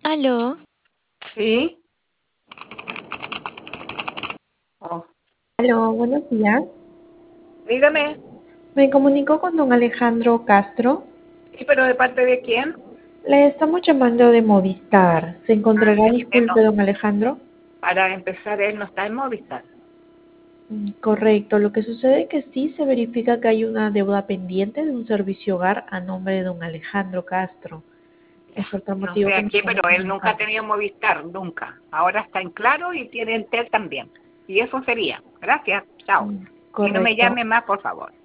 Aló, Sí. Oh, Aló, buenos días. dígame. Me comunico con don Alejandro Castro. Sí, pero ¿de parte de quién? Le estamos llamando de Movistar. ¿Se encontrará, Él disculpe, no. don Alejandro? Para empezar, él no está en Movistar. Correcto. Lo que sucede es que sí se verifica que hay una deuda pendiente de un servicio hogar a nombre de don Alejandro Castro. Es por tal No motivo sé que a nos qué, estamos pero él nunca ha comunicando. tenido Movistar, nunca. Ahora está en Claro y tiene Entel también. Y eso sería. Gracias. Chao. Y no me Correcto. llame más, por favor.